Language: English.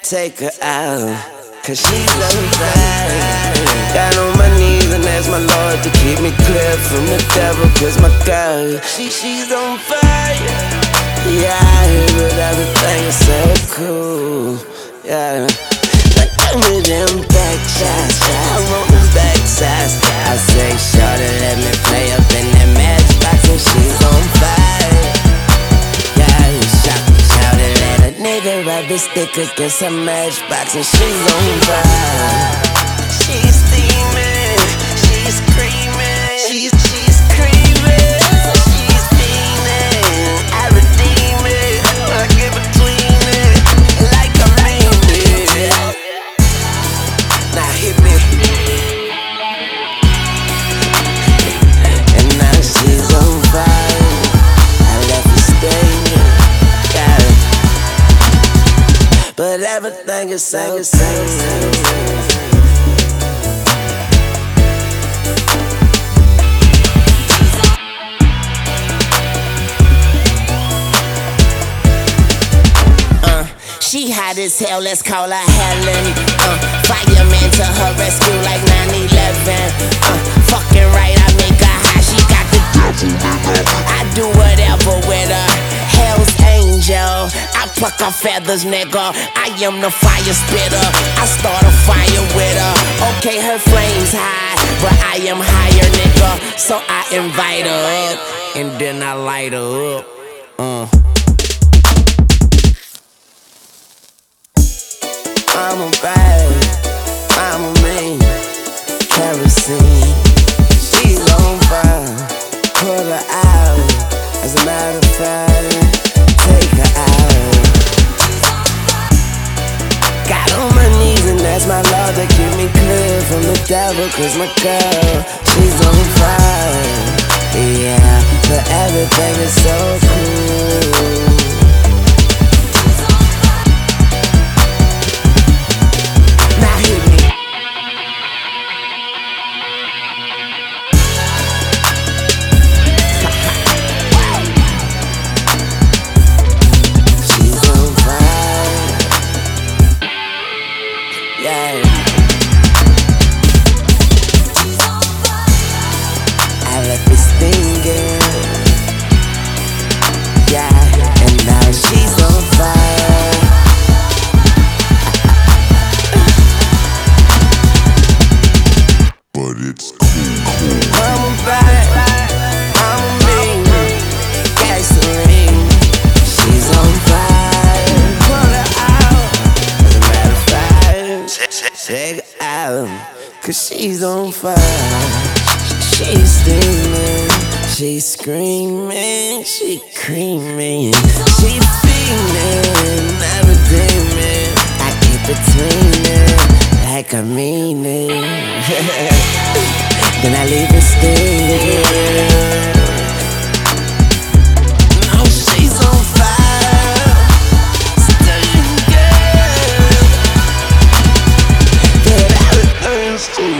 take her out, cause she's so fine. Got on my knees and ask my Lord to keep me clear from the devil, cause my girl, she's on fire. Yeah, I hear it, everything is so cool. Yeah, like give me them back shots, I want them back shots. I say, shorty, let me play up in that matchbox, and she's on fire. Yeah, shorty, let a nigga rub his stick against a matchbox, and she's on fire. She's steaming, she's screaming, she's screaming, she's fiending. I redeem it, I get between it, like I mean it. Now hit me. And now she's on fire. I left her staying, yeah. But everything is so same. She hot as hell, let's call her Helen. Fireman to her rescue like 9/11. Fucking right, I make her high, she got the devil in her. I do whatever with her, Hell's Angel. I pluck her feathers, nigga, I am the fire spitter. I start a fire with her. Okay, her flame's high, but I am higher, nigga. So I invite her up, and then I light her up. I'm a bad, I'm a mean, kerosene. She's on fire, put her out. As a matter of fact, take her out. Got on my knees and ask my Lord to keep me clear from the devil, cause my girl, she's on fire. Yeah, but everything is so cool. I left me stinging, yeah, and now she's on fire. But it's cool. I'm a bad, I'm a mean, gasoline. She's on fire, put her out. As a matter of fact, take her out, cause she's on fire. She's steaming, she's screaming, she creaming, she fiending, I redeem it, I keep between it, like I mean it. Then I leave it stinging. No, she's on fire, stinging. But everything's too